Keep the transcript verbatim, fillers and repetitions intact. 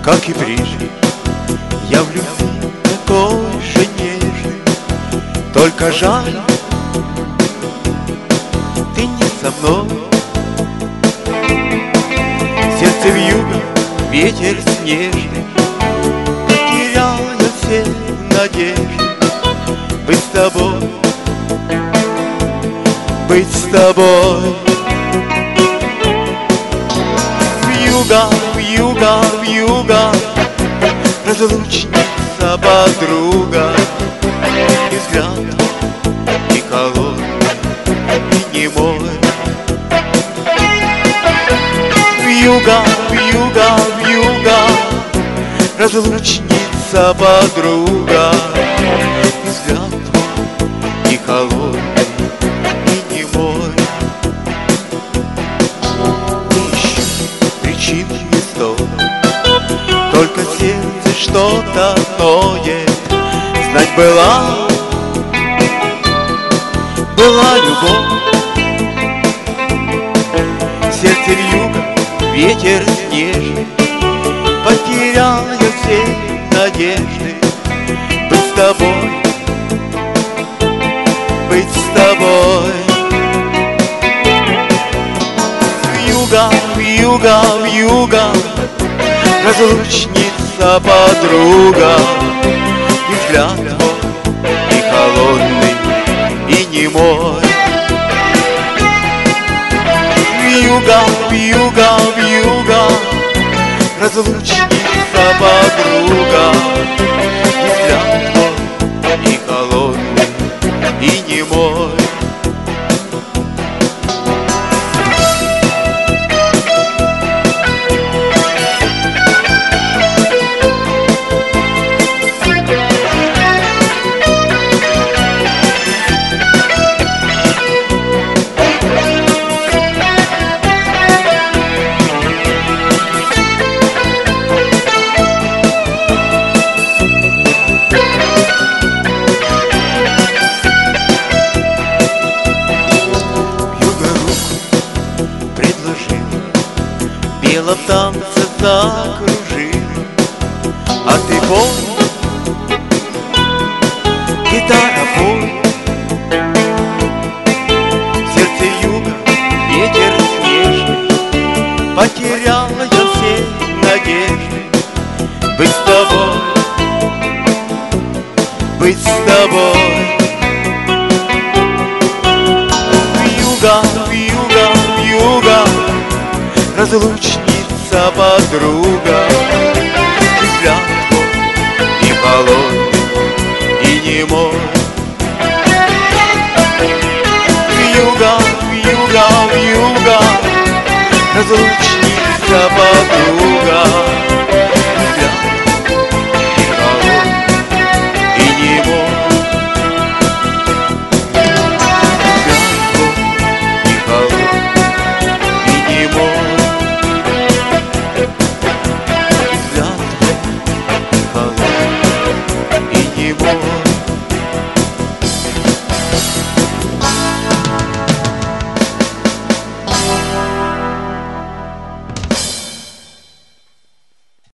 как и прежде, я в любви такой же нежный. Только жаль, ты не со мной. Сердце вьюга, ветер снежный, потерял я все надежды быть с тобой, быть с тобой. Вьюга, вьюга, вьюга, разлучница, подруга, и взгляд, и холодный, и немой. Вьюга, вьюга, вьюга, разлучница, подруга, и взгляд твой, и холодный, и немой. Не ищу причин и сто, только сердце что-то ноет. Знать была, была любовь. Сердце вьюга, ветер снежный, потерял я все надежды быть с тобой, быть с тобой. Вьюга, вьюга, вьюга, разлучница, подруга, и взгляд твой, и холодный, и немой. Вьюга, вьюга, вьюга, разлучница, подруга, и взгляд твой, и холодный, и немой. Пела в танце, закружила, а ты помни, гитара пой. Сердце юга, ветер снежный, потеряла я все надежды быть с тобой, быть с тобой. Вьюга, вьюга, вьюга, разлучница, подруга, и взгляд твой, и холодный, и немой. Вьюга, вьюга, вьюга, разлучница, подруга,